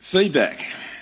Feedback.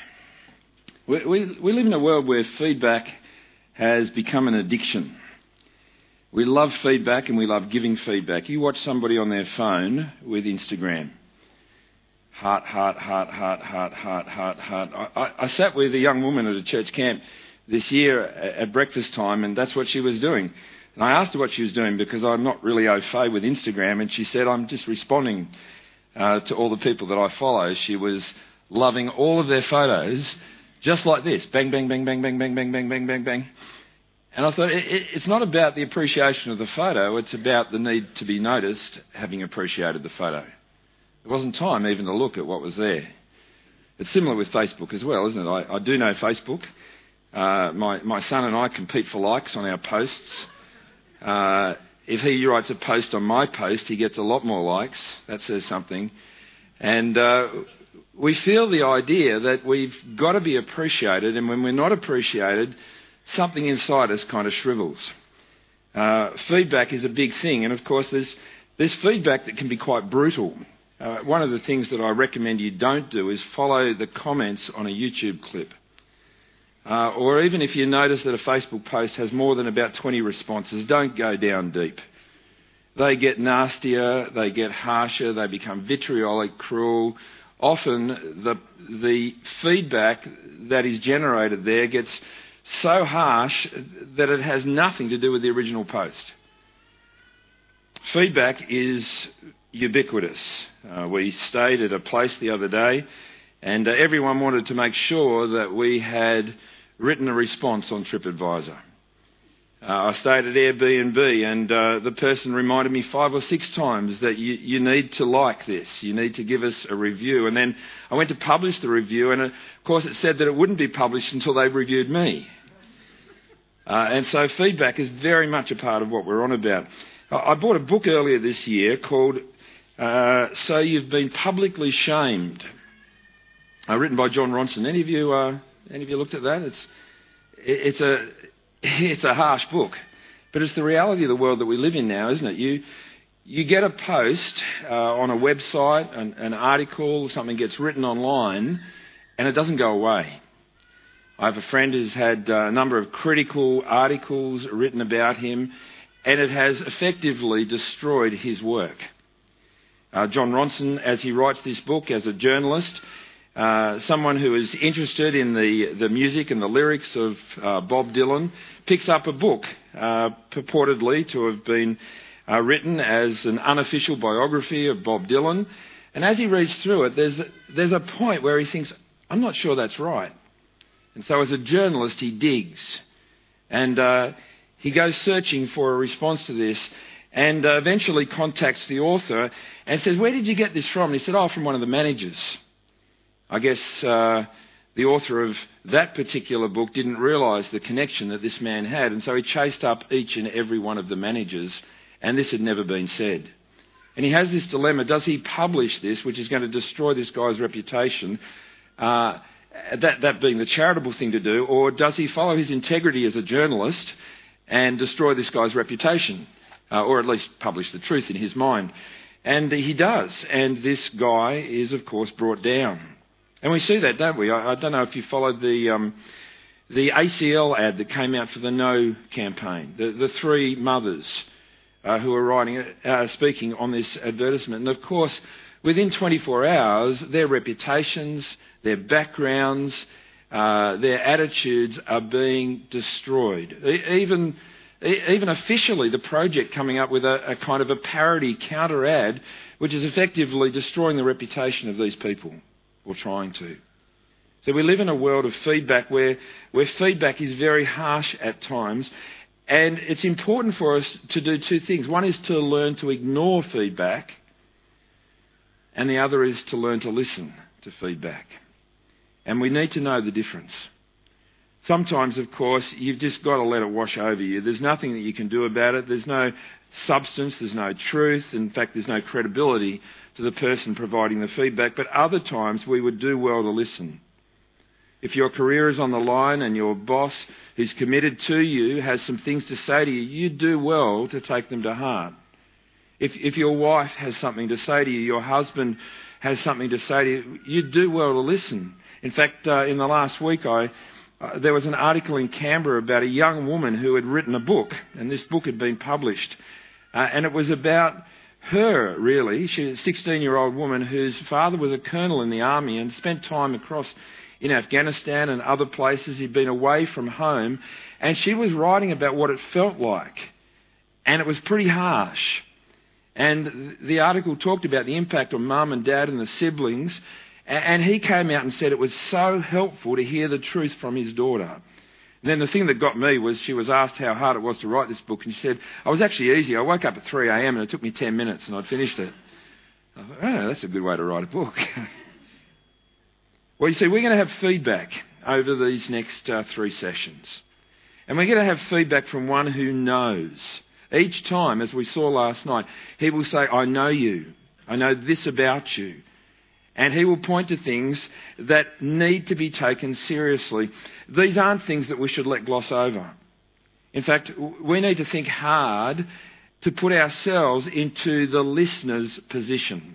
We live in a world where feedback has become an addiction. We love feedback and we love giving feedback. You watch somebody on their phone with Instagram. Heart, heart, heart, heart, heart, heart, heart, heart. I sat with a young woman at a church camp this year at breakfast time, and that's what she was doing. And I asked her what she was doing because I'm not really au fait with Instagram, and she said, I'm just responding to all the people that I follow. She was loving all of their photos just like this. Bang, bang, bang, bang, bang, bang, bang, bang, bang, bang, bang. And I thought, it's not about the appreciation of the photo, it's about the need to be noticed having appreciated the photo. There wasn't time even to look at what was there. It's similar with Facebook as well, isn't it? I do know Facebook. My son and I compete for likes on our posts. If he writes a post on my post, he gets a lot more likes. That says something. And we feel the idea that we've got to be appreciated, and when we're not appreciated, something inside us kind of shrivels. Feedback is a big thing, and of course there's feedback that can be quite brutal. One of the things that I recommend you don't do is follow the comments on a YouTube clip. Or even if you notice that a Facebook post has more than about 20 responses, don't go down deep. They get nastier, they get harsher, they become vitriolic, cruel. Often the feedback that is generated there gets so harsh that it has nothing to do with the original post. Feedback is ubiquitous. We stayed at a place the other day, and everyone wanted to make sure that we had written a response on TripAdvisor. I stayed at Airbnb, and the person reminded me 5 or 6 times that you need to like this, you need to give us a review. And then I went to publish the review, and of course it said that it wouldn't be published until they reviewed me. And so feedback is very much a part of what we're on about. I bought a book earlier this year called So You've Been Publicly Shamed, written by Jon Ronson. Any of you looked at that? It's a harsh book, but it's the reality of the world that we live in now, isn't it? You get a post on a website, an article, something gets written online, and it doesn't go away. I have a friend who's had a number of critical articles written about him, and it has effectively destroyed his work. Jon Ronson, as he writes this book as a journalist, someone who is interested in the music and the lyrics of Bob Dylan, picks up a book purportedly to have been written as an unofficial biography of Bob Dylan. And as he reads through it, there's a point where he thinks, I'm not sure that's right. And so as a journalist, he digs. And he goes searching for a response to this, and eventually contacts the author and says, where did you get this from? And he said, from one of the managers. I guess the author of that particular book didn't realise the connection that this man had, and so he chased up each and every one of the managers, and this had never been said. And he has this dilemma: does he publish this, which is going to destroy this guy's reputation, that being the charitable thing to do, or does he follow his integrity as a journalist and destroy this guy's reputation, or at least publish the truth in his mind? And he does, and this guy is, of course, brought down. And we see that, don't we? I don't know if you followed the ACL ad that came out for the No campaign. The 3 mothers who were speaking on this advertisement. And of course, within 24 hours, their reputations, their backgrounds, their attitudes are being destroyed. Even officially, the project coming up with a kind of a parody counter ad, which is effectively destroying the reputation of these people. Or trying to. So we live in a world of feedback where feedback is very harsh at times, and it's important for us to do 2 things. One is to learn to ignore feedback, and the other is to learn to listen to feedback. And we need to know the difference. Sometimes, of course, you've just got to let it wash over you. There's nothing that you can do about it. There's no substance, there's no truth. In fact, there's no credibility to the person providing the feedback. But other times we would do well to listen. If your career is on the line and your boss who's committed to you has some things to say to you, you do well to take them to heart. If your wife has something to say to you, your husband has something to say to you, you do well to listen. In fact, in the last week, there was an article in Canberra about a young woman who had written a book, and this book had been published. And it was about her, really. She's a 16-year-old woman whose father was a colonel in the army and spent time across in Afghanistan and other places. He'd been away from home, and she was writing about what it felt like. And it was pretty harsh. And the article talked about the impact on mum and dad and the siblings. And he came out and said it was so helpful to hear the truth from his daughter. And then the thing that got me was she was asked how hard it was to write this book. And she said, "I was actually easy. I woke up at 3 a.m. and it took me 10 minutes and I'd finished it." I thought, oh, that's a good way to write a book. Well, you see, we're going to have feedback over these next 3 sessions. And we're going to have feedback from one who knows. Each time, as we saw last night, he will say, "I know you. I know this about you." And he will point to things that need to be taken seriously. These aren't things that we should let gloss over. In fact, we need to think hard to put ourselves into the listener's position.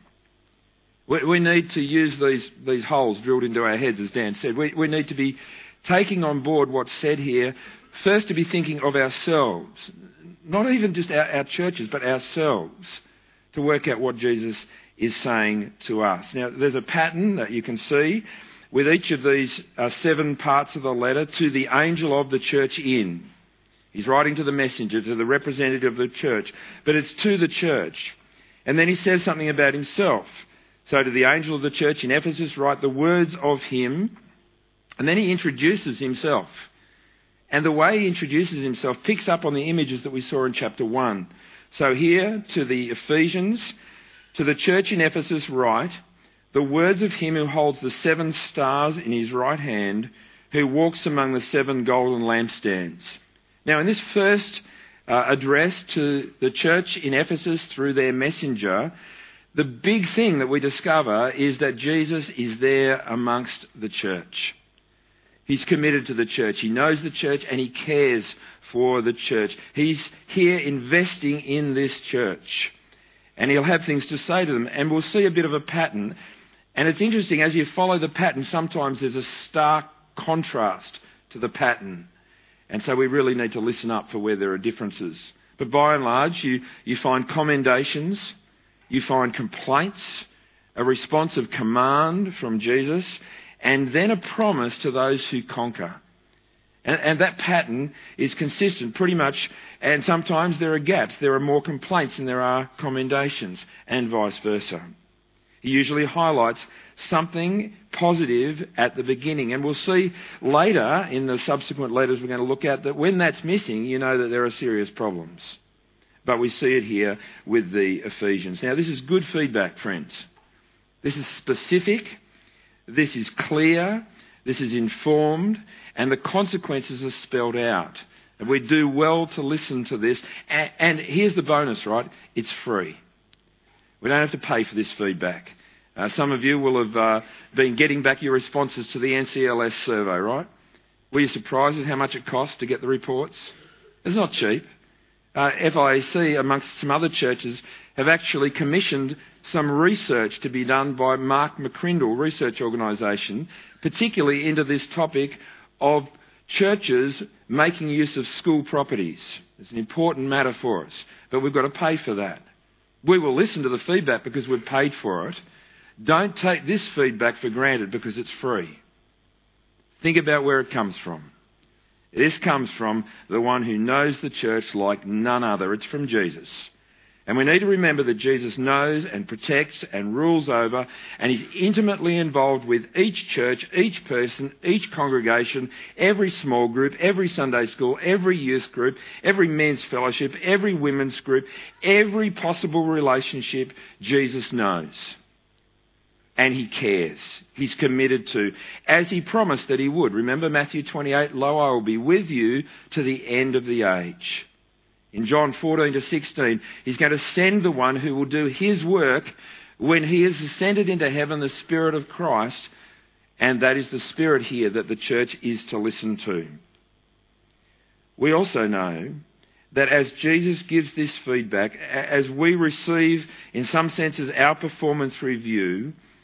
We need to use these holes drilled into our heads, as Dan said. We need to be taking on board what's said here. First, to be thinking of ourselves. Not even just our churches, but ourselves. To work out what Jesus is saying to us. Now, there's a pattern that you can see with each of these 7 parts of the letter to the angel of the church in. He's writing to the messenger, to the representative of the church, but it's to the church. And then he says something about himself. So to the angel of the church in Ephesus, write the words of him, and then he introduces himself. And the way he introduces himself picks up on the images that we saw in chapter 1. So here, to the Ephesians, to the church in Ephesus write, the words of him who holds the 7 stars in his right hand, who walks among the 7 golden lampstands. Now, in this first address to the church in Ephesus through their messenger, the big thing that we discover is that Jesus is there amongst the church. He's committed to the church. He knows the church and he cares for the church. He's here investing in this church. And he'll have things to say to them. And we'll see a bit of a pattern. And it's interesting, as you follow the pattern, sometimes there's a stark contrast to the pattern. And so we really need to listen up for where there are differences. But by and large, you find commendations, you find complaints, a response of command from Jesus, and then a promise to those who conquer. And that pattern is consistent pretty much, and sometimes there are gaps. There are more complaints than there are commendations, and vice versa. He usually highlights something positive at the beginning. And we'll see later in the subsequent letters we're going to look at that when that's missing, you know that there are serious problems. But we see it here with the Ephesians. Now, this is good feedback, friends. This is specific. This is clear. This is informed, and the consequences are spelled out. And we do well to listen to this. And here's the bonus, right? It's free. We don't have to pay for this feedback. Some of you will have been getting back your responses to the NCLS survey, right? Were you surprised at how much it costs to get the reports? It's not cheap. FIAC, amongst some other churches, have actually commissioned some research to be done by Mark McCrindle Research Organisation, particularly into this topic of churches making use of school properties. It's an important matter for us, but we've got to pay for that. We will listen to the feedback because we've paid for it. Don't take this feedback for granted because it's free. Think about where it comes from. This comes from the one who knows the church like none other. It's from Jesus. And we need to remember that Jesus knows and protects and rules over, and he's intimately involved with each church, each person, each congregation, every small group, every Sunday school, every youth group, every men's fellowship, every women's group, every possible relationship. Jesus knows. And he cares. He's committed to, as he promised that he would. Remember Matthew 28, "Lo, I will be with you to the end of the age." In John 14 to 16, he's going to send the one who will do his work when he has ascended into heaven, the Spirit of Christ. And that is the Spirit here that the church is to listen to. We also know that as Jesus gives this feedback, as we receive, in some senses, our performance review,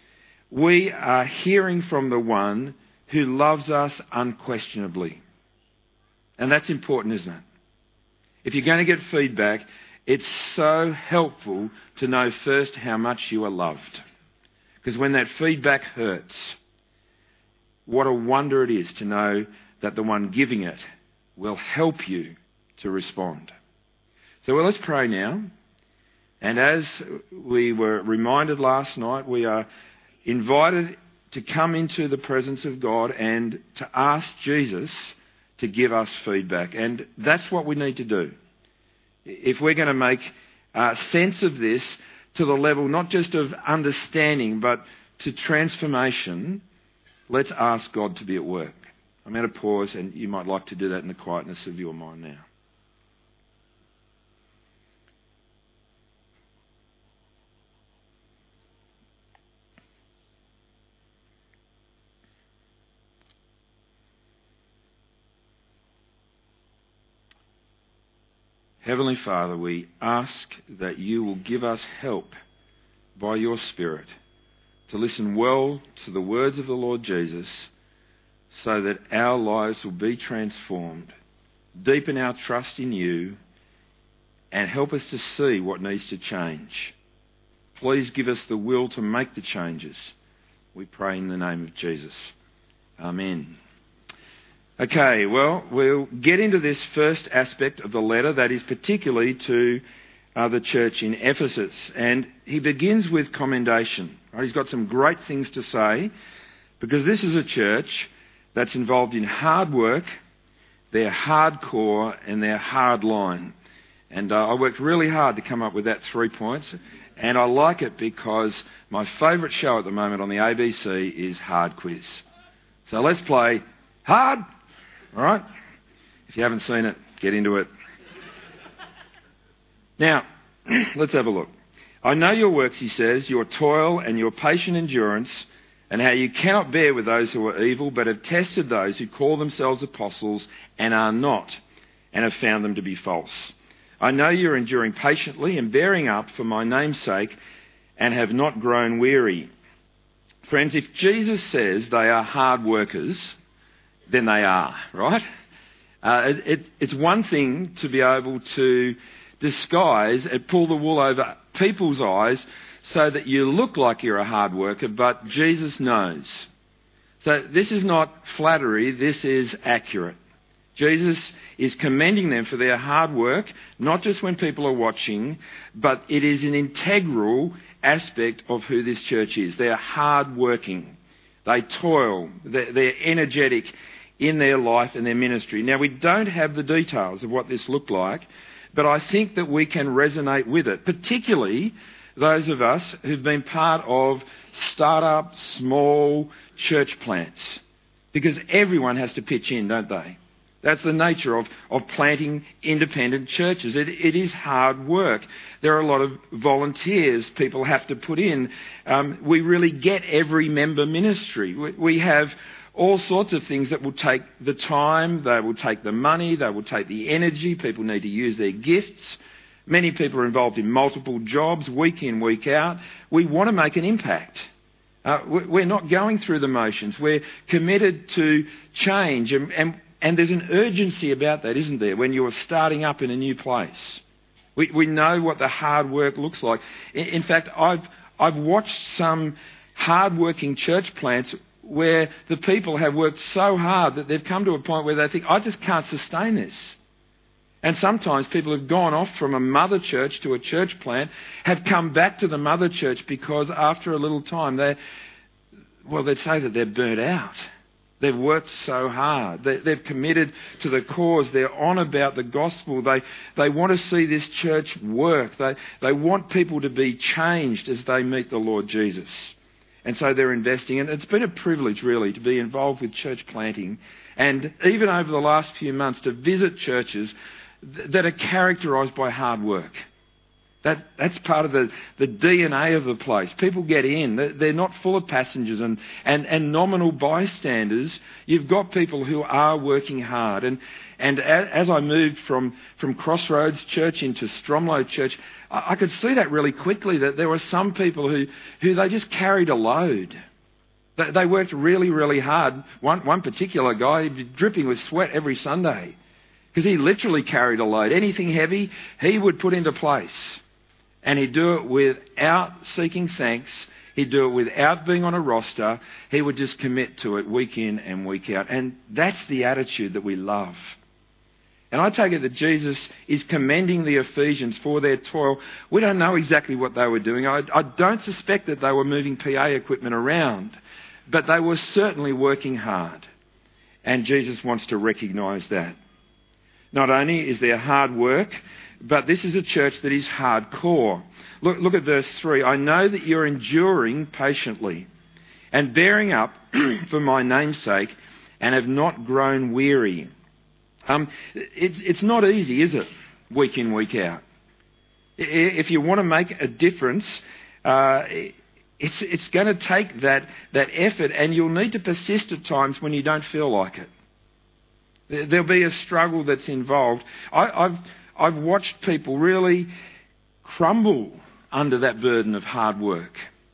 we are hearing from the one who loves us unquestionably. And that's important, isn't it? If you're going to get feedback, it's so helpful to know first how much you are loved. Because when that feedback hurts, what a wonder it is to know that the one giving it will help you to respond. So let's pray now. And as we were reminded last night, we are invited to come into the presence of God and to ask Jesus to give us feedback. And that's what we need to do. If we're going to make sense of this to the level not just of understanding but to transformation, let's ask God to be at work. I'm going to pause, and you might like to do that in the quietness of your mind now. Heavenly Father, we ask that you will give us help by your Spirit to listen well to the words of the Lord Jesus so that our lives will be transformed. Deepen our trust in you and help us to see what needs to change. Please give us the will to make the changes. We pray in the name of Jesus. Amen. Okay, well, we'll get into this first aspect of the letter, that is particularly to the church in Ephesus. And he begins with commendation. Right? He's got some great things to say, because this is a church that's involved in hard work, they're hardcore, and they're hardline. And I worked really hard to come up with that 3 points. And I like it because my favourite show at the moment on the ABC is Hard Quiz. So let's play Hard. All right? If you haven't seen it, get into it. Now, let's have a look. I know your works, he says, your toil and your patient endurance, and how you cannot bear with those who are evil, but have tested those who call themselves apostles and are not, and have found them to be false. I know you're enduring patiently and bearing up for my name's sake, and have not grown weary. Friends, if Jesus says they are hard workers, then they are, right? It's one thing to be able to disguise and pull the wool over people's eyes so that you look like you're a hard worker, but Jesus knows. So this is not flattery, this is accurate. Jesus is commending them for their hard work, not just when people are watching, but it is an integral aspect of who this church is. They're hard working. They toil. They're energetic in their life and their ministry. Now, we don't have the details of what this looked like, but I think that we can resonate with it, particularly those of us who've been part of start-up, small church plants, because everyone has to pitch in, don't they? That's the nature of planting independent churches. It is hard work. There are a lot of volunteers people have to put in. We really get every member ministry. We have all sorts of things that will take the time, they will take the money, they will take the energy. People need to use their gifts. Many people are involved in multiple jobs, week in, week out. We want to make an impact. We're not going through the motions. We're committed to change. And there's an urgency about that, isn't there, when you're starting up in a new place? We know what the hard work looks like. In fact, I've watched some hard-working church plants where the people have worked so hard that they've come to a point where they think, I just can't sustain this. And sometimes people have gone off from a mother church to a church plant, have come back to the mother church because after a little time, they'd say that they're burnt out. They've worked so hard. They've committed to the cause. They're on about the gospel. They want to see this church work. They want people to be changed as they meet the Lord Jesus. And so they're investing. And it's been a privilege, really, to be involved with church planting. And even over the last few months, to visit churches that are characterised by hard work. That's part of the DNA of the place. People get in. They're not full of passengers and nominal bystanders. You've got people who are working hard. And as I moved from Crossroads Church into Stromlo Church, I could see that really quickly, that there were some people who they just carried a load. They worked really, really hard. One particular guy, he'd be dripping with sweat every Sunday because he literally carried a load. Anything heavy, he would put into place. And he'd do it without seeking thanks. He'd do it without being on a roster. He would just commit to it week in and week out. And that's the attitude that we love. And I take it that Jesus is commending the Ephesians for their toil. We don't know exactly what they were doing. I don't suspect that they were moving PA equipment around. But they were certainly working hard. And Jesus wants to recognise that. Not only is there hard work, but this is a church that is hardcore. Look at verse 3. I know that you're enduring patiently and bearing up for my name's sake and have not grown weary. It's not easy, is it? Week in, week out. If you want to make a difference, it's going to take that effort, and you'll need to persist at times when you don't feel like it. There'll be a struggle that's involved. I've watched people really crumble under that burden of hard work.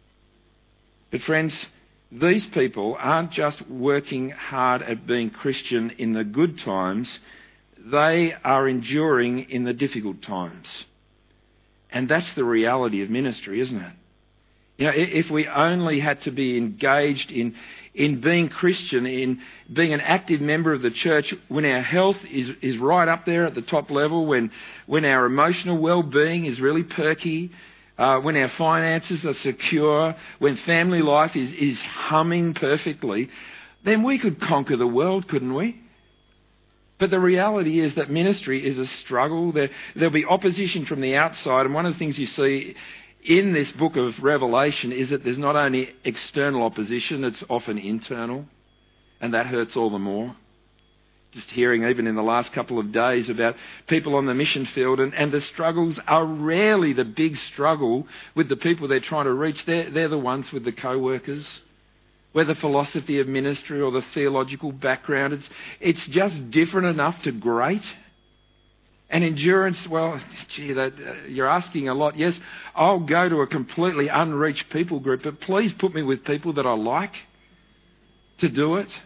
But friends, these people aren't just working hard at being Christian in the good times. They are enduring in the difficult times. And that's the reality of ministry, isn't it? You know, if we only had to be engaged in being Christian, in being an active member of the church, when our health is right up there at the top level, when our emotional well-being is really perky, when our finances are secure, when family life is humming perfectly, then we could conquer the world, couldn't we? But the reality is that ministry is a struggle. There'll be opposition from the outside, and one of the things you see in this book of Revelation is that there's not only external opposition, it's often internal, and that hurts all the more. Just hearing even in the last couple of days about people on the mission field, and the struggles are rarely the big struggle with the people they're trying to reach. They're the ones with the co-workers, where the philosophy of ministry or the theological background, it's just different enough to grate. And endurance, well, you're asking a lot. Yes, I'll go to a completely unreached people group, but please put me with people that I like to do it.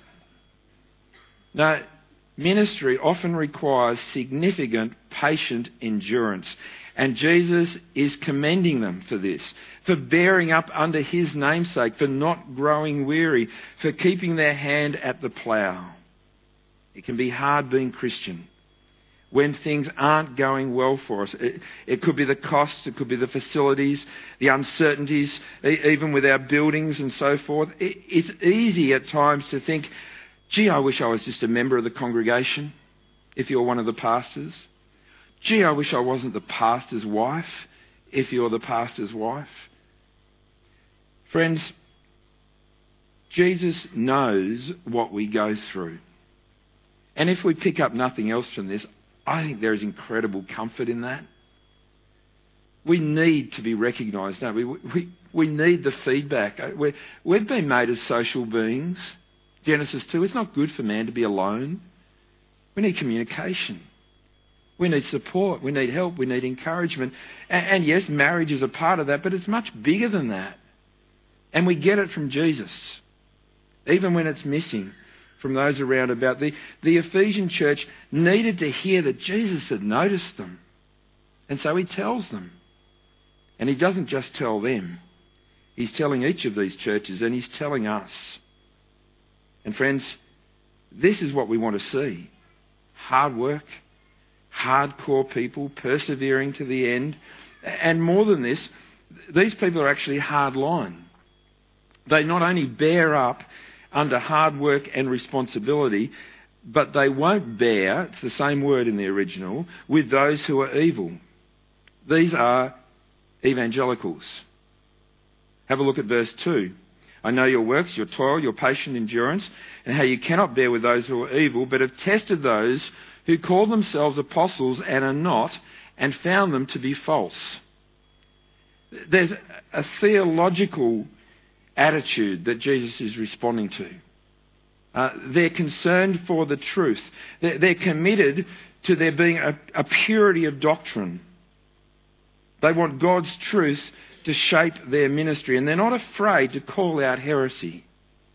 Now, ministry often requires significant, patient endurance. And Jesus is commending them for this, for bearing up under his namesake, for not growing weary, for keeping their hand at the plough. It can be hard being Christian when things aren't going well for us. It could be the costs, it could be the facilities, the uncertainties, even with our buildings and so forth. It's easy at times to think, gee, I wish I was just a member of the congregation, if you're one of the pastors. Gee, I wish I wasn't the pastor's wife, if you're the pastor's wife. Friends, Jesus knows what we go through. And if we pick up nothing else from this, I think there is incredible comfort in that. We need to be recognised, don't we? We need the feedback. We've been made as social beings. Genesis 2, it's not good for man to be alone. We need communication. We need support. We need help. We need encouragement. And yes, marriage is a part of that, but it's much bigger than that. And we get it from Jesus, even when it's missing from those around about. The Ephesian church needed to hear that Jesus had noticed them. And so he tells them. And he doesn't just tell them. He's telling each of these churches, and he's telling us. And friends, this is what we want to see. Hard work, hardcore people, persevering to the end. And more than this, these people are actually hardline. They not only bear up under hard work and responsibility, but they won't bear, it's the same word in the original, with those who are evil. These are evangelicals. Have a look at verse 2. I know your works, your toil, your patient endurance, and how you cannot bear with those who are evil, but have tested those who call themselves apostles and are not, and found them to be false. There's a theological attitude that Jesus is responding to. They're concerned for the truth. They're committed to there being a purity of doctrine. They want God's truth to shape their ministry, and they're not afraid to call out heresy.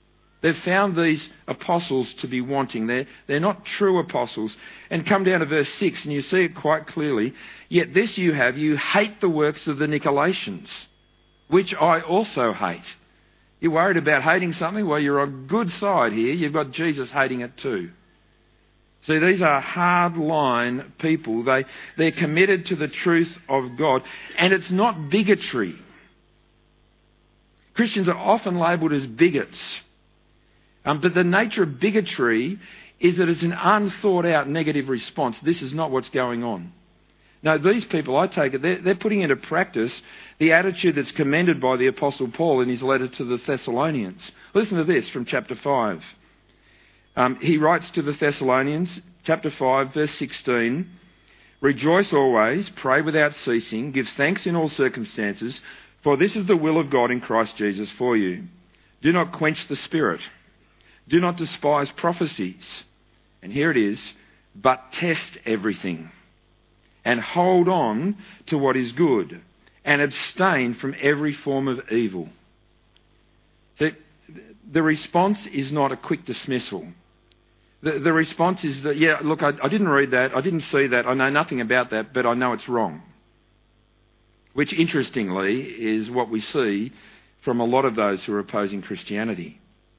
They've found these apostles to be wanting. They're not true apostles. And come down to verse 6 and you see it quite clearly. Yet this you have, you hate the works of the Nicolaitans, which I also hate. You're worried about hating something? Well, you're on good side here. You've got Jesus hating it too. See, these are hard-line people. They're committed to the truth of God. And it's not bigotry. Christians are often labelled as bigots. But the nature of bigotry is that it's an unthought-out negative response. This is not what's going on. No, these people, I take it, they're putting into practice the attitude that's commended by the Apostle Paul in his letter to the Thessalonians. Listen to this from chapter 5. He writes to the Thessalonians, chapter 5, verse 16, "Rejoice always, pray without ceasing, give thanks in all circumstances, for this is the will of God in Christ Jesus for you. Do not quench the Spirit. Do not despise prophecies." And here it is, "but test everything, and hold on to what is good, and abstain from every form of evil." So the response is not a quick dismissal. The response is that, yeah, look, I didn't read that, I didn't see that, I know nothing about that, but I know it's wrong. Which, interestingly, is what we see from a lot of those who are opposing Christianity.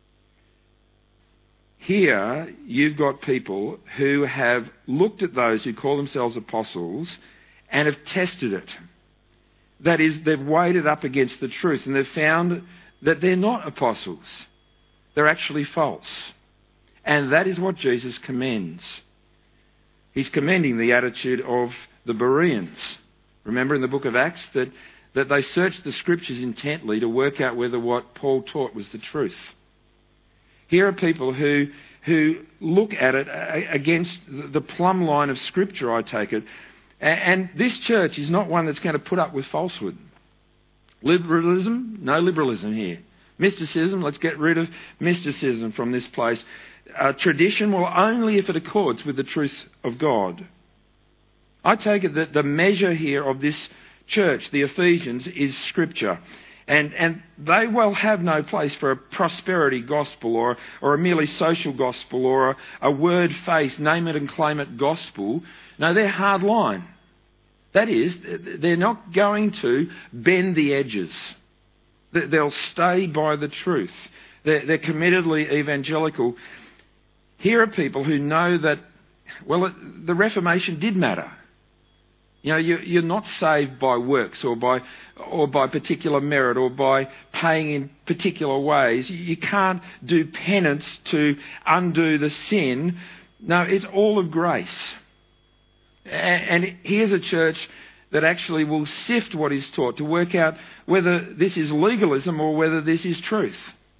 Here, you've got people who have looked at those who call themselves apostles and have tested it. That is, they've weighed it up against the truth and they've found that they're not apostles. They're actually false. And that is what Jesus commends. He's commending the attitude of the Bereans. Remember in the book of Acts that they searched the scriptures intently to work out whether what Paul taught was the truth. Here are people who look at it against the plumb line of Scripture, I take it. And this church is not one that's going to put up with falsehood. Liberalism? No liberalism here. Mysticism? Let's get rid of mysticism from this place. Tradition? Well, only if it accords with the truth of God. I take it that the measure here of this church, the Ephesians, is Scripture. And they will have no place for a prosperity gospel or a merely social gospel or a word faith, name it and claim it gospel. No, they're hard line. That is, they're not going to bend the edges. They'll stay by the truth. They're committedly evangelical. Here are people who know that, well, the Reformation did matter. You know, you're not saved by works or by particular merit or by paying in particular ways. You can't do penance to undo the sin. No, it's all of grace. And here's a church that actually will sift what is taught to work out whether this is legalism or whether this is truth.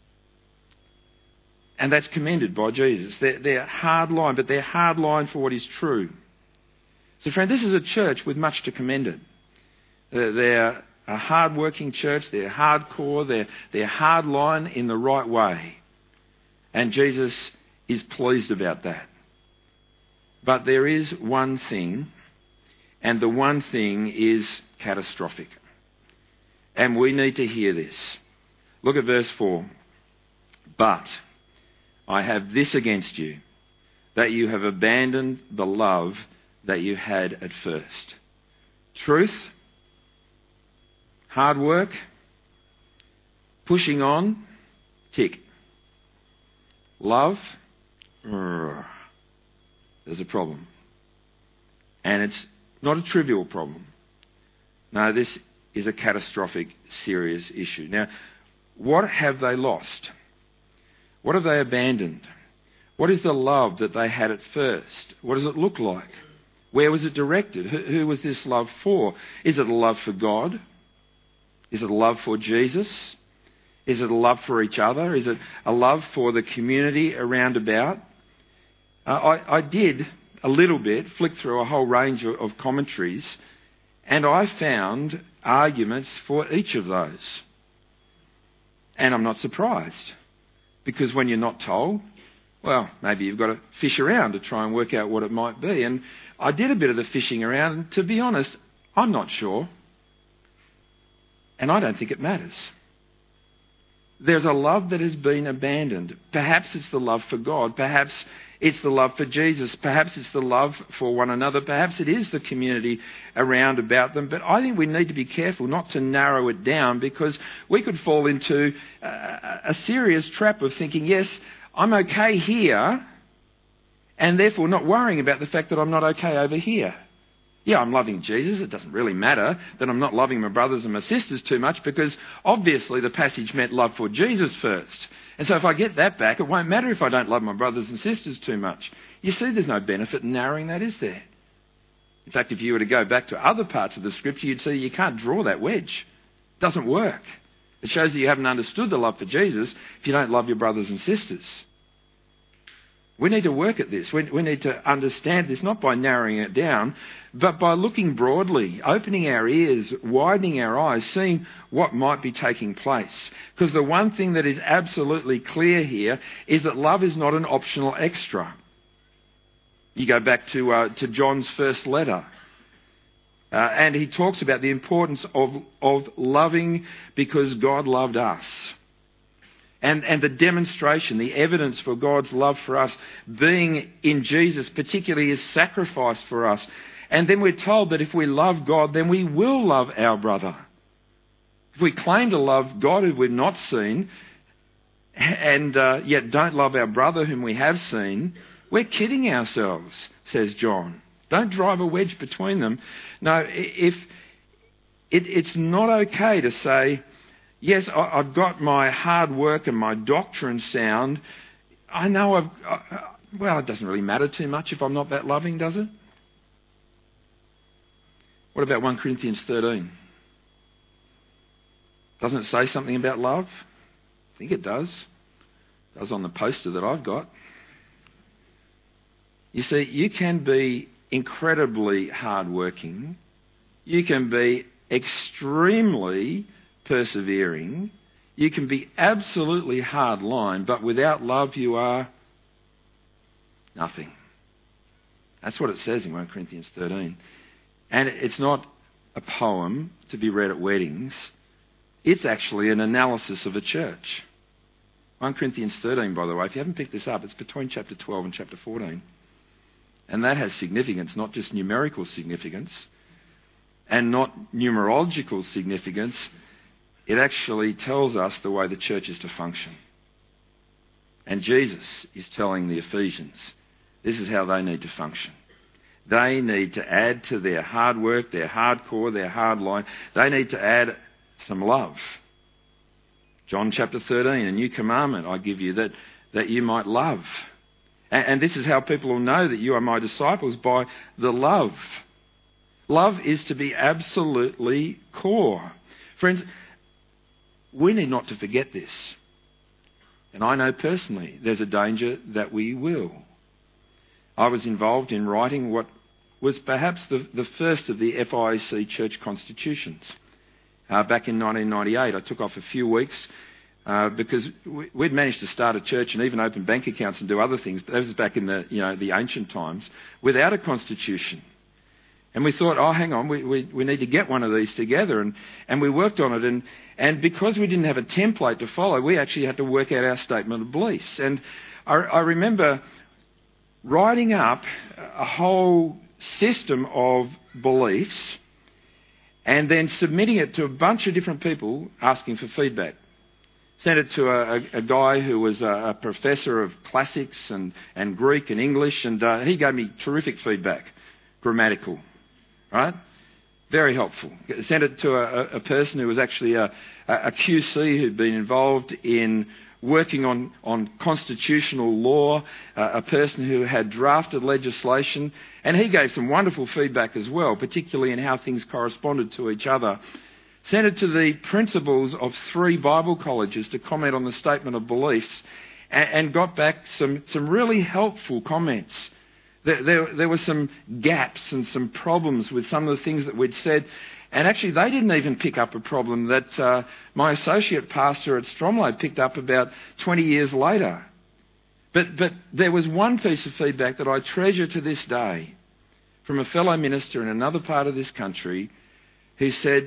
And that's commended by Jesus. They're hard line, but they're hard line for what is true. So friend, this is a church with much to commend it. They're a hard-working church. They're hardcore. They're hard line in the right way. And Jesus is pleased about that. But there is one thing, and the one thing is catastrophic. And we need to hear this. Look at verse 4. "But I have this against you, that you have abandoned the love that you had at first." Truth, hard work, pushing on, tick. Love, there's a problem. And it's not a trivial problem. No, this is a catastrophic, serious issue. Now, what have they lost? What have they abandoned? What is the love that they had at first? What does it look like? Where was it directed? Who was this love for? Is it a love for God? Is it a love for Jesus? Is it a love for each other? Is it a love for the community around about? I did a little bit, flick through a whole range of commentaries, and I found arguments for each of those. And I'm not surprised, because when you're not told, well, maybe you've got to fish around to try and work out what it might be. And I did a bit of the fishing around, and to be honest, I'm not sure. And I don't think it matters. there's a love that has been abandoned. Perhaps it's the love for God. Perhaps it's the love for Jesus. Perhaps it's the love for one another. Perhaps it is the community around about them. But I think we need to be careful not to narrow it down, because we could fall into a serious trap of thinking, yes, I'm okay here, and therefore not worrying about the fact that I'm not okay over here. Yeah, I'm loving Jesus. It doesn't really matter that I'm not loving my brothers and my sisters too much, because obviously the passage meant love for Jesus first. And so if I get that back, it won't matter if I don't love my brothers and sisters too much. You see, there's no benefit in narrowing that, is there? In fact, if you were to go back to other parts of the scripture, you'd see you can't draw that wedge. It doesn't work. It shows that you haven't understood the love for Jesus if you don't love your brothers and sisters. We need to work at this. We need to understand this, not by narrowing it down, but by looking broadly, opening our ears, widening our eyes, seeing what might be taking place. Because the one thing that is absolutely clear here is that love is not an optional extra. You go back to John's first letter, and he talks about the importance of loving because God loved us. And the demonstration, the evidence for God's love for us being in Jesus, particularly his sacrifice for us. And then we're told that if we love God, then we will love our brother. If we claim to love God who we've not seen, and yet don't love our brother whom we have seen, we're kidding ourselves, says John. Don't drive a wedge between them. No, it's not okay to say, yes, I've got my hard work and my doctrine sound. I know it doesn't really matter too much if I'm not that loving, does it? What about 1 Corinthians 13? Doesn't it say something about love? I think it does. It does on the poster that I've got. You see, you can be incredibly hardworking. You can be extremely persevering. You can be absolutely hard-line, but without love you are nothing. That's what it says in 1 Corinthians 13. And it's not a poem to be read at weddings. It's actually an analysis of a church. 1 Corinthians 13, by the way, if you haven't picked this up, it's between chapter 12 and chapter 14. And that has significance, not just numerical significance and not numerological significance. It actually tells us the way the church is to function. And Jesus is telling the Ephesians, this is how they need to function. They need to add to their hard work, their hardcore, their hard line. They need to add some love. John chapter 13, a new commandment I give you, that you might love. And this is how people will know that you are my disciples, by the love. Love is to be absolutely core. Friends, we need not to forget this. And I know personally there's a danger that we will. I was involved in writing what was perhaps the first of the FIEC church constitutions. Back in 1998, I took off a few weeks because we'd managed to start a church and even open bank accounts and do other things. But that was back in the ancient times, without a constitution. And we thought, hang on, we need to get one of these together. And we worked on it. And because we didn't have a template to follow, we actually had to work out our statement of beliefs. And I remember writing up a whole system of beliefs and then submitting it to a bunch of different people asking for feedback. Sent it to a guy who was a professor of classics and Greek and English, and he gave me terrific feedback, grammatical, right? Very helpful. Sent it to a person who was actually a QC who'd been involved in working on constitutional law, a person who had drafted legislation, and he gave some wonderful feedback as well, particularly in how things corresponded to each other. Sent it to the principals of 3 Bible colleges to comment on the statement of beliefs, and got back some really helpful comments. There were some gaps and some problems with some of the things that we'd said. And actually, they didn't even pick up a problem that my associate pastor at Stromlo picked up about 20 years later. But there was one piece of feedback that I treasure to this day from a fellow minister in another part of this country who said,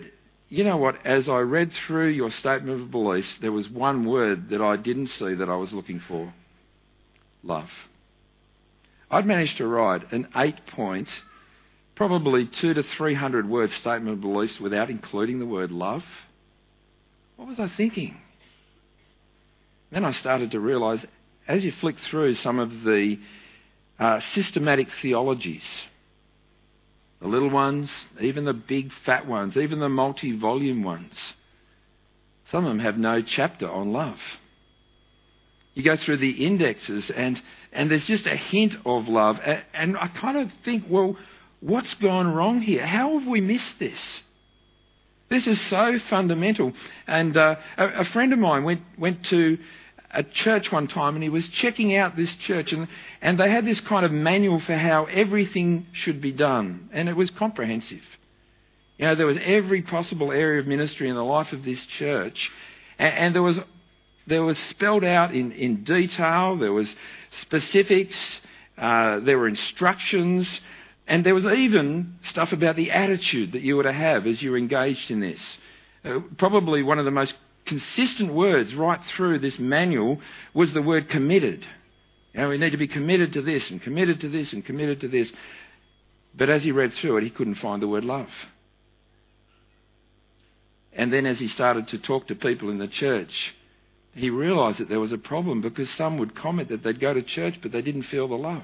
you know what? As I read through your statement of beliefs, there was one word that I didn't see that I was looking for. Love. I'd managed to write an 8-point, probably 200 to 300 word statement of beliefs without including the word love. What was I thinking? Then I started to realise, as you flick through some of the systematic theologies, the little ones, even the big fat ones, even the multi-volume ones, some of them have no chapter on love. You go through the indexes and there's just a hint of love. And I kind of think, well, what's gone wrong here? How have we missed this? This is so fundamental. And a friend of mine went to a church one time and he was checking out this church and they had this kind of manual for how everything should be done. And it was comprehensive. You know, there was every possible area of ministry in the life of this church. And there was spelled out in detail. There was specifics. There were instructions. And there was even stuff about the attitude that you were to have as you were engaged in this. Probably one of the most consistent words right through this manual was the word committed. You know, we need to be committed to this and committed to this and committed to this. But as he read through it, he couldn't find the word love. And then as he started to talk to people in the church, he realised that there was a problem because some would comment that they'd go to church but they didn't feel the love.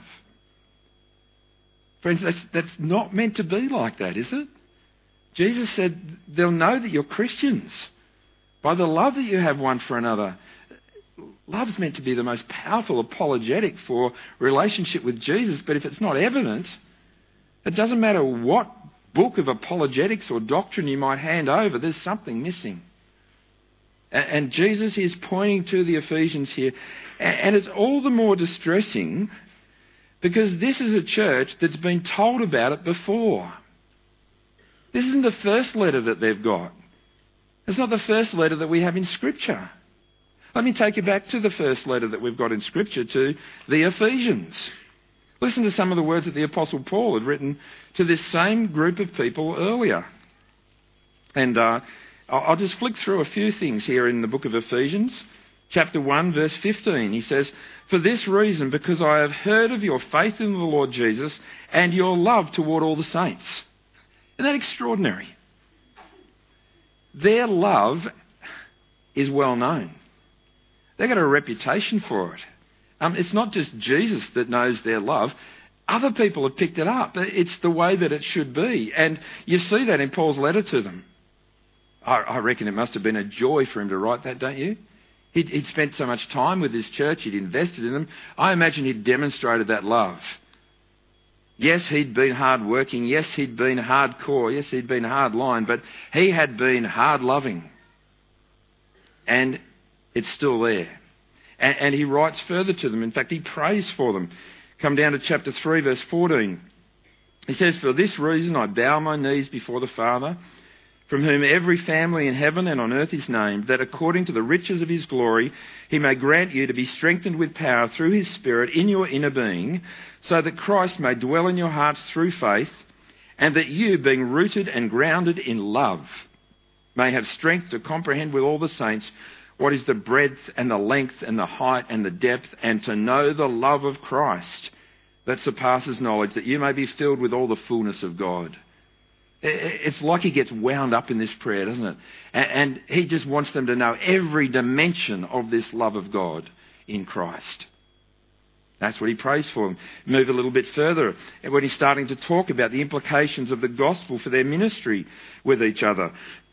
Friends, that's not meant to be like that, is it? Jesus said they'll know that you're Christians by the love that you have one for another. Love's meant to be the most powerful apologetic for relationship with Jesus, but if it's not evident, it doesn't matter what book of apologetics or doctrine you might hand over, there's something missing. And Jesus is pointing to the Ephesians here, and it's all the more distressing because this is a church that's been told about it before. This isn't the first letter that they've got. It's not the first letter that we have in Scripture. Let me take you back to the first letter that we've got in Scripture, to the Ephesians. Listen to some of the words that the Apostle Paul had written to this same group of people earlier. And I'll just flick through a few things here in the book of Ephesians. Chapter 1, verse 15, he says, "For this reason, because I have heard of your faith in the Lord Jesus and your love toward all the saints." Isn't that extraordinary? Their love is well known. They've got a reputation for it. It's not just Jesus that knows their love. Other people have picked it up. It's the way that it should be. And you see that in Paul's letter to them. I reckon it must have been a joy for him to write that, don't you? He'd spent so much time with this church. He'd invested in them. I imagine he'd demonstrated that love. Yes, he'd been hard-working. Yes, he'd been hardcore. Yes, he'd been hard-line. But he had been hard-loving. And it's still there. And he writes further to them. In fact, he prays for them. Come down to chapter 3, verse 14. He says, "For this reason I bow my knees before the Father, from whom every family in heaven and on earth is named, that according to the riches of his glory he may grant you to be strengthened with power through his Spirit in your inner being, so that Christ may dwell in your hearts through faith, and that you, being rooted and grounded in love, may have strength to comprehend with all the saints what is the breadth and the length and the height and the depth, and to know the love of Christ that surpasses knowledge, that you may be filled with all the fullness of God." It's like he gets wound up in this prayer, doesn't it? And he just wants them to know every dimension of this love of God in Christ. That's what he prays for them. Move a little bit further when he's starting to talk about the implications of the gospel for their ministry with each other.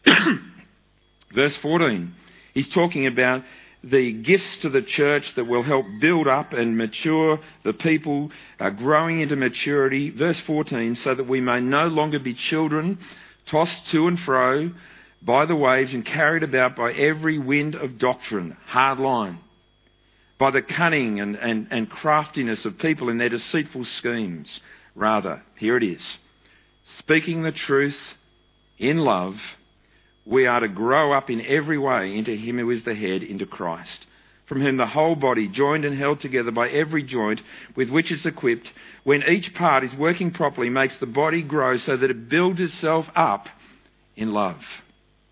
Verse 14, he's talking about the gifts to the church that will help build up and mature the people growing into maturity. Verse 14, "So that we may no longer be children, tossed to and fro by the waves and carried about by every wind of doctrine," hard line, "by the cunning and craftiness of people in their deceitful schemes. Rather," here it is, "speaking the truth in love, we are to grow up in every way into him who is the head, into Christ, from whom the whole body, joined and held together by every joint with which it's equipped, when each part is working properly, makes the body grow so that it builds itself up in love."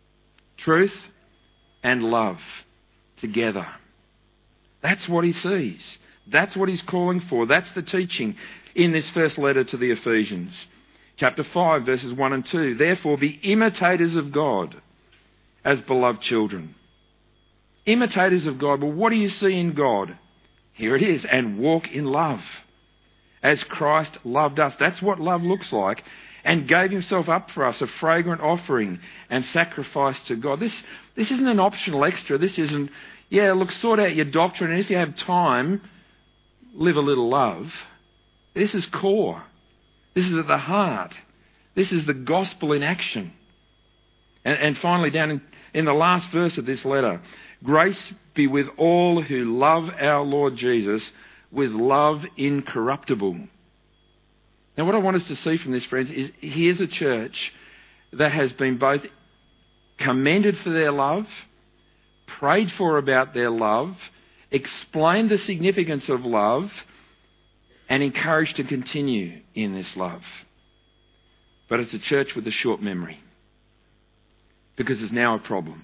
Truth and love together. That's what he sees. That's what he's calling for. That's the teaching in this first letter to the Ephesians. Chapter 5, verses 1 and 2. Therefore, be imitators of God as beloved children. Imitators of God. Well, what do you see in God? Here it is. And walk in love as Christ loved us. That's what love looks like. And gave himself up for us, a fragrant offering and sacrifice to God. This isn't an optional extra. This isn't, look, sort out your doctrine, and if you have time, live a little love. This is core. This is at the heart. This is the gospel in action. And finally, down in the last verse of this letter, grace be with all who love our Lord Jesus with love incorruptible. Now, what I want us to see from this, friends, is here's a church that has been both commended for their love, prayed for about their love, explained the significance of love, and encouraged to continue in this love. But it's a church with a short memory, because there's now a problem.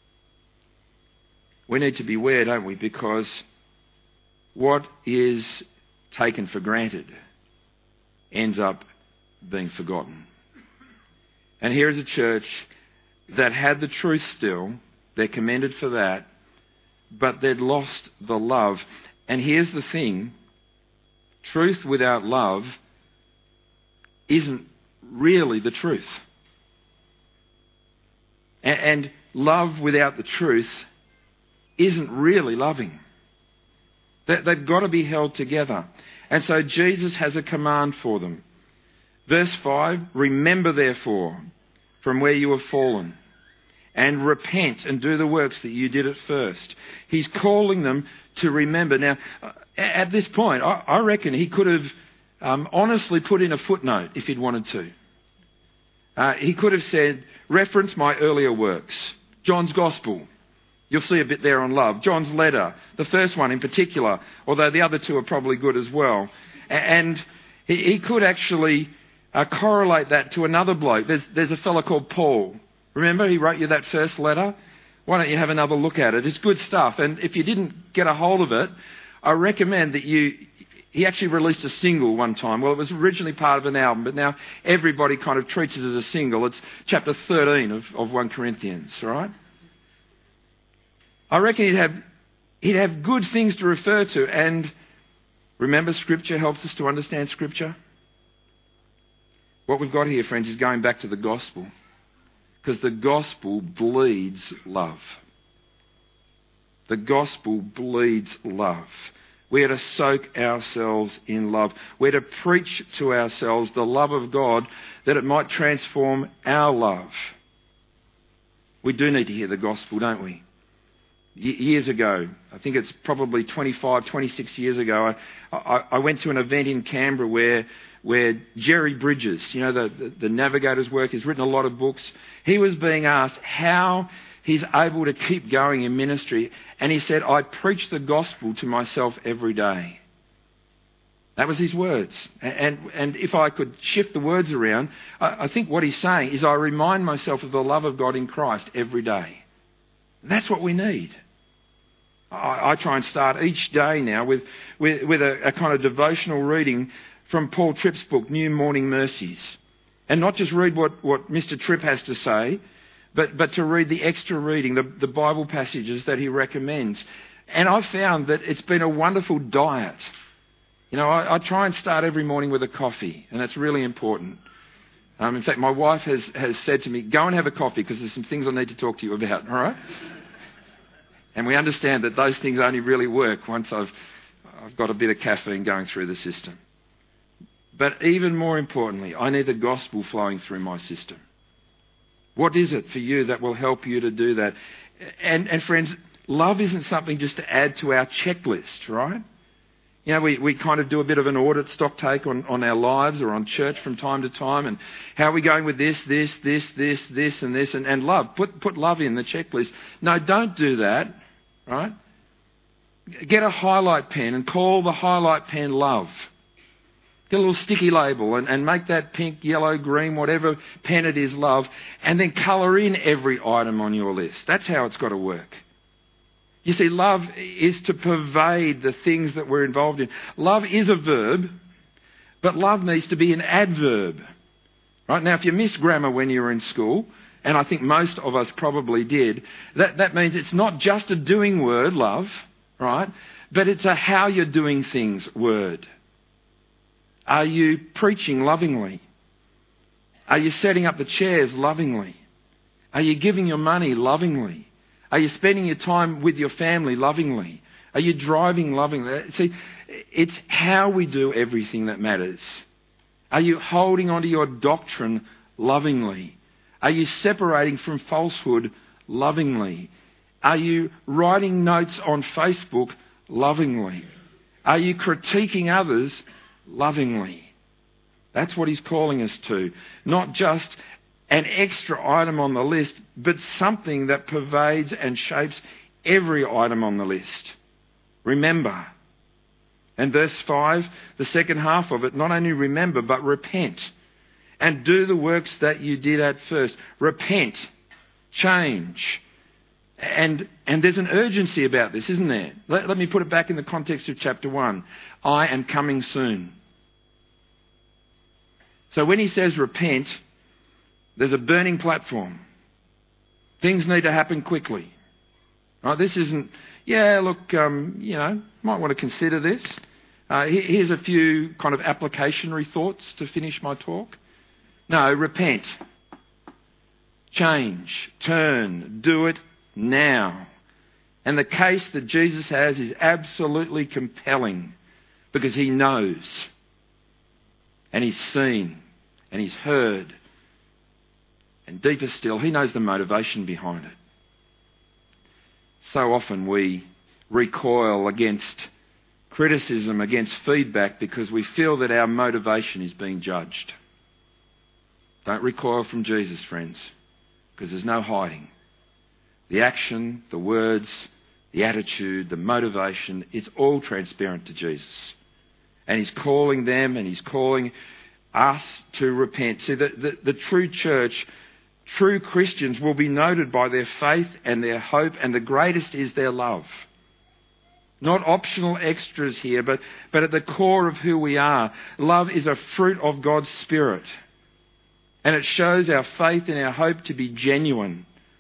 We need to beware, don't we? Because what is taken for granted ends up being forgotten. And here is a church that had the truth still. They're commended for that. But they'd lost the love. And here's the thing. Truth without love isn't really the truth. And love without the truth isn't really loving. They've got to be held together. And so Jesus has a command for them. Verse 5, remember therefore from where you have fallen, and repent and do the works that you did at first. He's calling them to remember. Now, at this point, I reckon he could have honestly put in a footnote if he'd wanted to. He could have said, reference my earlier works, John's Gospel. You'll see a bit there on love. John's letter, the first one in particular, although the other two are probably good as well. And he could actually correlate that to another bloke. There's a fellow called Paul. Remember, he wrote you that first letter? Why don't you have another look at it? It's good stuff. And if you didn't get a hold of it, I recommend that he actually released a single one time. Well, it was originally part of an album, but now everybody kind of treats it as a single. It's chapter 13 of 1 Corinthians, right? I reckon he'd have good things to refer to. And remember, Scripture helps us to understand Scripture. What we've got here, friends, is going back to the gospel. Because the gospel bleeds love. The gospel bleeds love. We are to soak ourselves in love. We're to preach to ourselves the love of God that it might transform our love. We do need to hear the gospel, don't we? Years ago, I think it's probably 25, 26 years ago, I went to an event in Canberra where Jerry Bridges, the Navigator's work, has written a lot of books. He was being asked how he's able to keep going in ministry. And he said, I preach the gospel to myself every day. That was his words. And if I could shift the words around, I think what he's saying is I remind myself of the love of God in Christ every day. That's what we need. I try and start each day now with a kind of devotional reading from Paul Tripp's book, New Morning Mercies. And not just read what Mr. Tripp has to say, but to read the extra reading, the Bible passages that he recommends. And I've found that it's been a wonderful diet. I try and start every morning with a coffee, and that's really important. In fact, my wife has said to me, go and have a coffee because there's some things I need to talk to you about, all right? And we understand that those things only really work once I've got a bit of caffeine going through the system. But even more importantly, I need the gospel flowing through my system. What is it for you that will help you to do that? And friends, love isn't something just to add to our checklist, right? We kind of do a bit of an audit, stock take on our lives or on church from time to time, and how are we going with this, and love. Put love in the checklist. No, don't do that, right? Get a highlight pen and call the highlight pen love. Get a little sticky label and make that pink, yellow, green, whatever pen it is, love, and then colour in every item on your list. That's how it's got to work. You see, love is to pervade the things that we're involved in. Love is a verb, but love needs to be an adverb. Right? Now, if you missed grammar when you were in school, and I think most of us probably did, that means it's not just a doing word, love, right? But it's a how you're doing things word. Are you preaching lovingly? Are you setting up the chairs lovingly? Are you giving your money lovingly? Are you spending your time with your family lovingly? Are you driving lovingly? See, it's how we do everything that matters. Are you holding onto your doctrine lovingly? Are you separating from falsehood lovingly? Are you writing notes on Facebook lovingly? Are you critiquing others lovingly? That's what he's calling us to. Not just an extra item on the list, but something that pervades and shapes every item on the list. Remember. And verse 5, the second half of it, not only remember, but repent. And do the works that you did at first. Repent. Change. And there's an urgency about this, isn't there? Let me put it back in the context of chapter 1. I am coming soon. So when he says repent, there's a burning platform. Things need to happen quickly. Right? This isn't, might want to consider this. Here's a few kind of applicationary thoughts to finish my talk. No, repent. Change. Turn. Do it now. And the case that Jesus has is absolutely compelling because he knows and he's seen and he's heard. And deeper still, he knows the motivation behind it. So often we recoil against criticism, against feedback, because we feel that our motivation is being judged. Don't recoil from Jesus, friends, because there's no hiding. The action, the words, the attitude, the motivation, it's all transparent to Jesus. And he's calling them and he's calling us to repent. See, the true church, true Christians will be noted by their faith and their hope, and the greatest is their love. Not optional extras here, but at the core of who we are. Love is a fruit of God's Spirit. And it shows our faith and our hope to be genuine.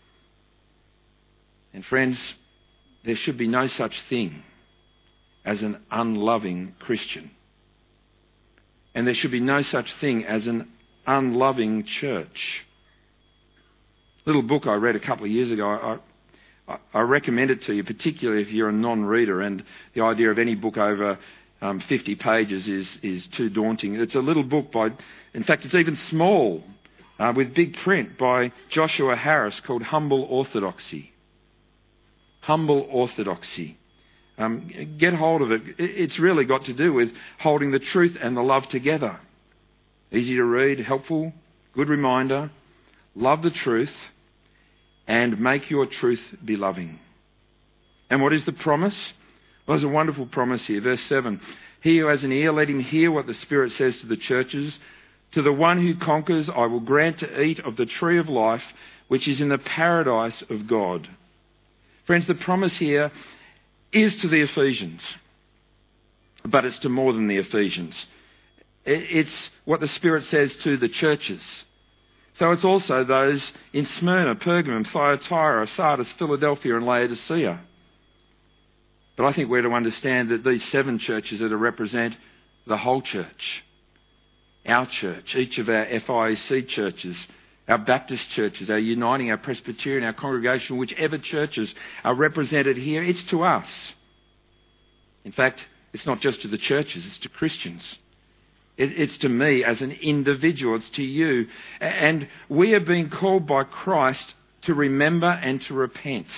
And friends, there should be no such thing as an unloving Christian. And there should be no such thing as an unloving church. Little book I read a couple of years ago, I recommend it to you, particularly if you're a non-reader and the idea of any book over 50 pages is too daunting. It's a little book in fact it's even small, with big print, by Joshua Harris, called Humble Orthodoxy. Humble Orthodoxy. Get hold of it. It's really got to do with holding the truth and the love together. Easy to read, helpful, good reminder. Love the truth and make your truth be loving. And what is the promise? Well, there's a wonderful promise here. Verse 7. He who has an ear, let him hear what the Spirit says to the churches. To the one who conquers, I will grant to eat of the tree of life, which is in the paradise of God. Friends, the promise here is to the Ephesians. But it's to more than the Ephesians. It's what the Spirit says to the churches. So it's also those in Smyrna, Pergamum, Thyatira, Sardis, Philadelphia and Laodicea. But I think we're to understand that these 7 churches are to represent the whole church. Our church, each of our FIEC churches, our Baptist churches, our Uniting, our Presbyterian, our Congregational, whichever churches are represented here, it's to us. In fact, it's not just to the churches, it's to Christians. It's to me as an individual. It's to you. And we are being called by Christ to remember and to repent.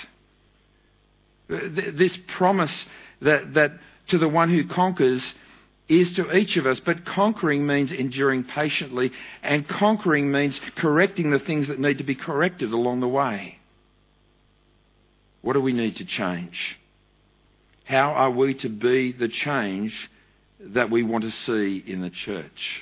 This promise that to the one who conquers is to each of us. But conquering means enduring patiently. And conquering means correcting the things that need to be corrected along the way. What do we need to change? How are we to be the change that we want to see in the church?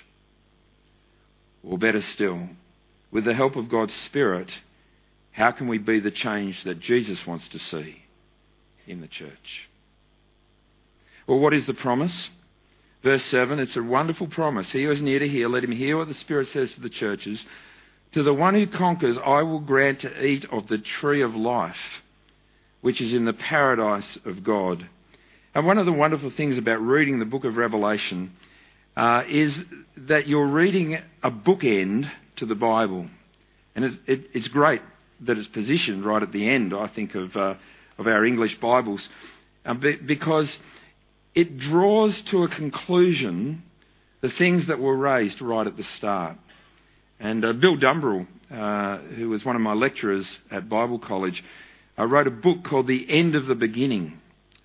Or better still, with the help of God's Spirit, how can we be the change that Jesus wants to see in the church? Well, what is the promise? Verse 7, it's a wonderful promise. He who is near to hear, let him hear what the Spirit says to the churches. To the one who conquers, I will grant to eat of the tree of life, which is in the paradise of God. And one of the wonderful things about reading the book of Revelation is that you're reading a bookend to the Bible. And it's great that it's positioned right at the end, I think, of our English Bibles, because it draws to a conclusion the things that were raised right at the start. And Bill Dumbrell, who was one of my lecturers at Bible College, wrote a book called The End of the Beginning.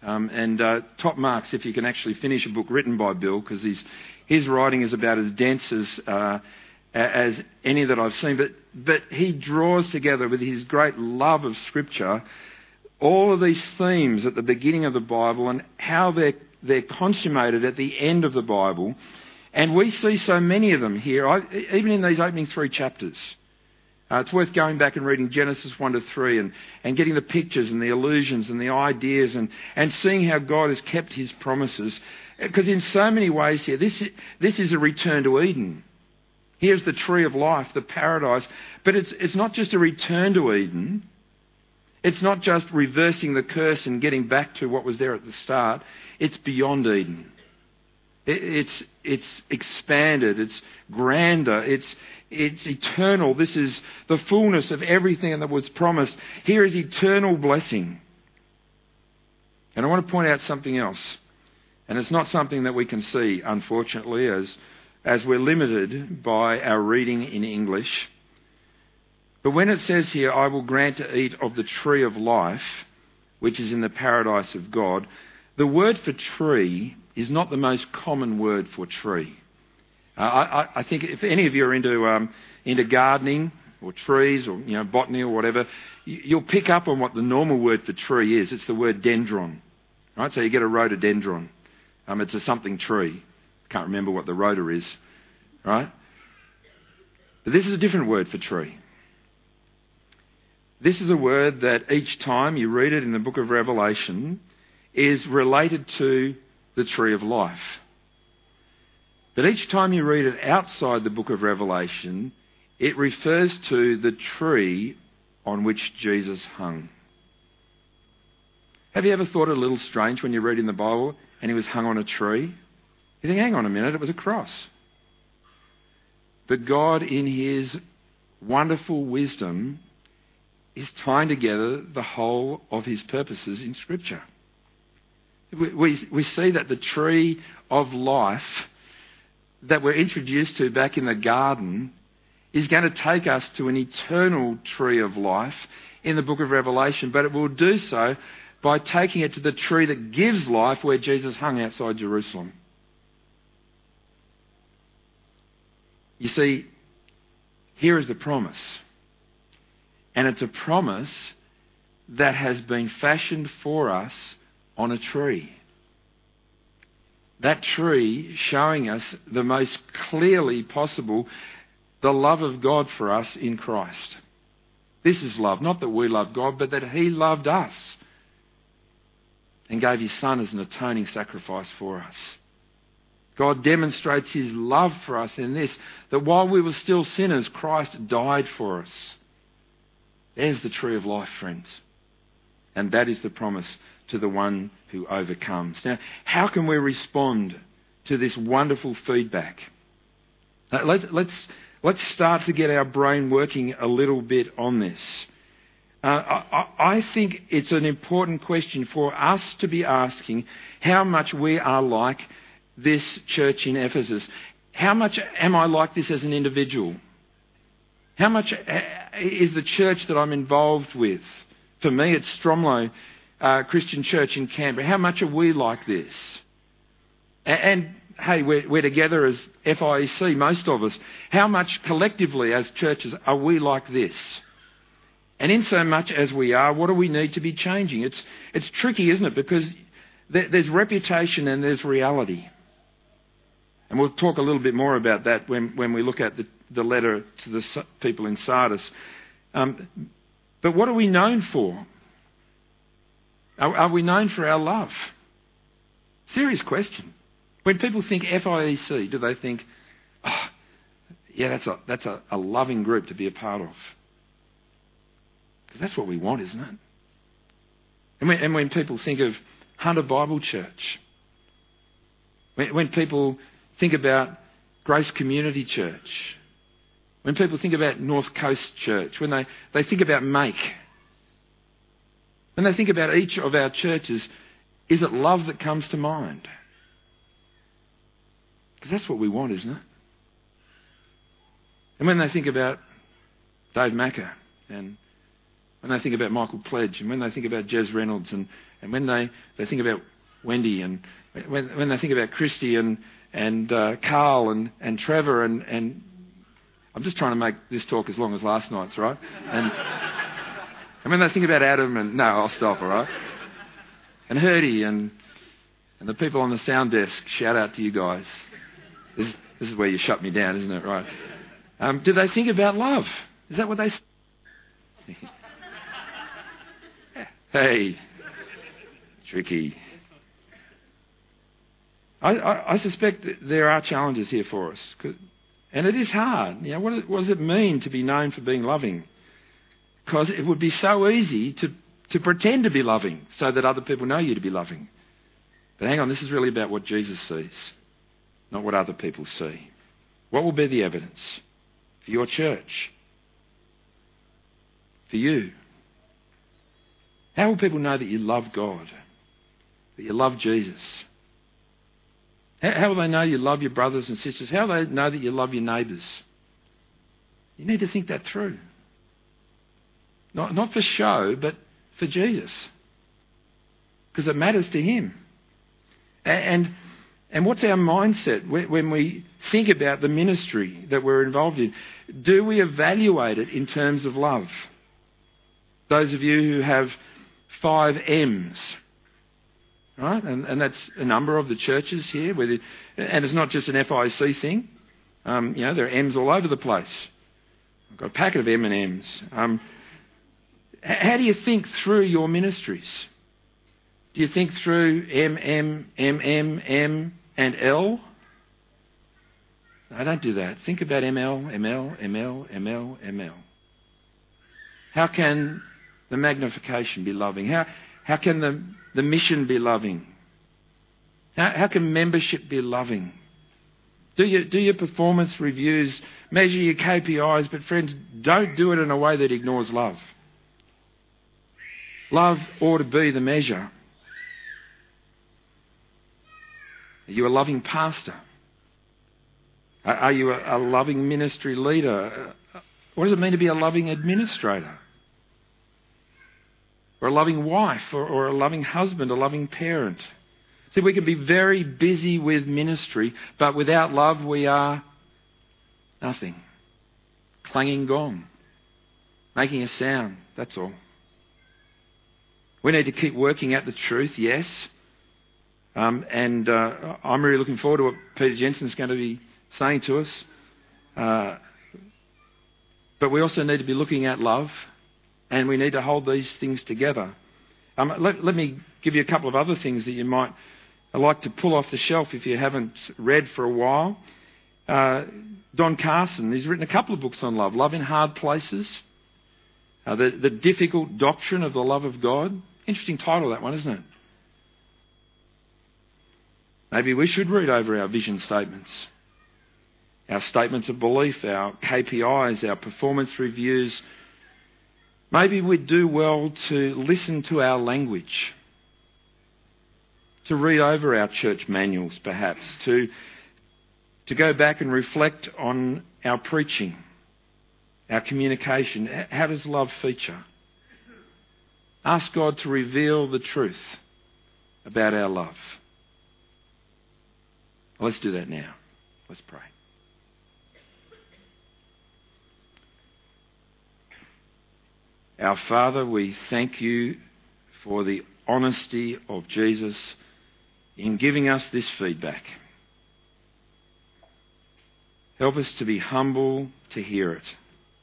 Top marks if you can actually finish a book written by Bill, because his writing is about as dense as any that I've seen. But he draws together, with his great love of Scripture, all of these themes at the beginning of the Bible and how they're consummated at the end of the Bible. And we see so many of them here, even in these opening 3 chapters. It's worth going back and reading Genesis 1 to 3 and getting the pictures and the allusions and the ideas and seeing how God has kept his promises. Because in so many ways here, this is a return to Eden. Here's the tree of life, the paradise. But it's not just a return to Eden. It's not just reversing the curse and getting back to what was there at the start. It's beyond Eden. It's expanded, it's grander, it's eternal. This is the fullness of everything that was promised. Here is eternal blessing. And I want to point out something else. And it's not something that we can see, unfortunately, as we're limited by our reading in English. But when it says here, I will grant to eat of the tree of life, which is in the paradise of God, the word for tree is not the most common word for tree. I think if any of you are into gardening or trees or botany or whatever, you'll pick up on what the normal word for tree is. It's the word dendron, right? So you get a rhododendron. It's a something tree. Can't remember what the rhoda is, right? But this is a different word for tree. This is a word that each time you read it in the book of Revelation is related to the tree of life. But each time you read it outside the book of Revelation, it refers to the tree on which Jesus hung. Have you ever thought it a little strange when you're reading the Bible and he was hung on a tree? You think, hang on a minute, it was a cross. But God, in his wonderful wisdom, is tying together the whole of his purposes in Scripture. We see that the tree of life that we're introduced to back in the garden is going to take us to an eternal tree of life in the book of Revelation, but it will do so by taking it to the tree that gives life where Jesus hung outside Jerusalem. You see, here is the promise. And it's a promise that has been fashioned for us on a tree. That tree showing us the most clearly possible the love of God for us in Christ. This is love, not that we love God, but that he loved us and gave his Son as an atoning sacrifice for us. God demonstrates his love for us in this, that while we were still sinners, Christ died for us. There's the tree of life, friends. And that is the promise to the one who overcomes. Now, how can we respond to this wonderful feedback? Let's start to get our brain working a little bit on this. I think it's an important question for us to be asking how much we are like this church in Ephesus. How much am I like this as an individual? How much is the church that I'm involved with? For me, it's Stromlo Christian Church in Canberra. How much are we like this? And hey, we're together as FIEC, most of us. How much collectively as churches are we like this? And in so much as we are, what do we need to be changing? It's tricky, isn't it? Because there's reputation and there's reality. And we'll talk a little bit more about that when we look at the letter to the people in Sardis. But what are we known for? Are we known for our love? Serious question. When people think FIEC, do they think, oh, yeah, that's a loving group to be a part of? Because that's what we want, isn't it? And when people think of Hunter Bible Church, when people think about Grace Community Church, when people think about North Coast Church, when they think about Make, when they think about each of our churches, is it love that comes to mind? Because that's what we want, isn't it? And when they think about Dave Macker, and when they think about Michael Pledge, and when they think about Jez Reynolds, and when they think about Wendy, and when they think about Christy and Carl and Trevor, and I'm just trying to make this talk as long as last night's, right? And when they think about Adam, and no, I'll stop, all right? And Herdy and the people on the sound desk, shout out to you guys. This is where you shut me down, isn't it, right? Do they think about love? Is that what they say? Hey, tricky. I suspect that there are challenges here for us. And it is hard. You know, what does it mean to be known for being loving? Because it would be so easy to pretend to be loving so that other people know you to be loving. But hang on, this is really about what Jesus sees, not what other people see. What will be the evidence for your church? For you? How will people know that you love God? That you love Jesus? How will they know you love your brothers and sisters? How will they know that you love your neighbours? You need to think that through. Not for show, but for Jesus. Because it matters to him. And what's our mindset when we think about the ministry that we're involved in? Do we evaluate it in terms of love? Those of you who have 5 M's, right? And that's a number of the churches here. And it's not just an FIC thing. There are M's all over the place. I've got a packet of M&M's. How do you think through your ministries? Do you think through M, M, and L? No, don't do that. Think about ML. How can the magnification be loving? How can the mission be loving? How can membership be loving? Do your performance reviews, measure your KPIs, but friends, don't do it in a way that ignores love. Love ought to be the measure. Are you a loving pastor? Are you a loving ministry leader? What does it mean to be a loving administrator? Or a loving wife, or a loving husband, a loving parent? See, we can be very busy with ministry, but without love we are nothing. Clanging gong. Making a sound, that's all. We need to keep working at the truth, yes. I'm really looking forward to what Peter Jensen's going to be saying to us. But we also need to be looking at love, and we need to hold these things together. Let me give you a couple of other things that you might like to pull off the shelf if you haven't read for a while. Don Carson, he's written a couple of books on love. Love in Hard Places. The Difficult Doctrine of the Love of God. Interesting title, that one, isn't it? Maybe we should read over our vision statements, our statements of belief, our KPIs, our performance reviews. Maybe we'd do well to listen to our language, to read over our church manuals perhaps, to go back and reflect on our preaching, our communication. How does love feature? Ask God to reveal the truth about our love. Let's do that now. Let's pray. Our Father, we thank you for the honesty of Jesus in giving us this feedback. Help us to be humble to hear it.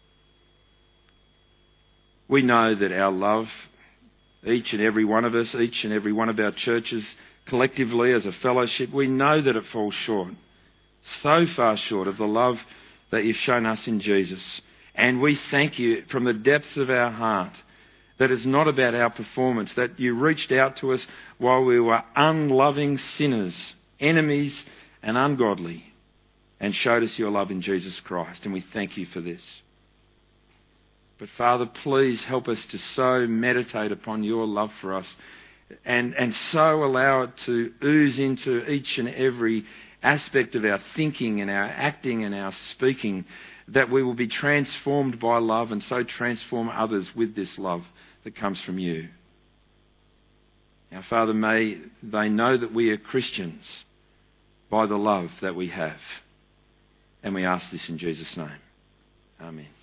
We know that our love, each and every one of us, each and every one of our churches, collectively as a fellowship, we know that it falls short, so far short of the love that you've shown us in Jesus. And we thank you from the depths of our heart that it's not about our performance, that you reached out to us while we were unloving sinners, enemies and ungodly, and showed us your love in Jesus Christ. And we thank you for this. But Father, please help us to so meditate upon your love for us and so allow it to ooze into each and every aspect of our thinking and our acting and our speaking, that we will be transformed by love and so transform others with this love that comes from you. Now, Father, may they know that we are Christians by the love that we have. And we ask this in Jesus' name. Amen.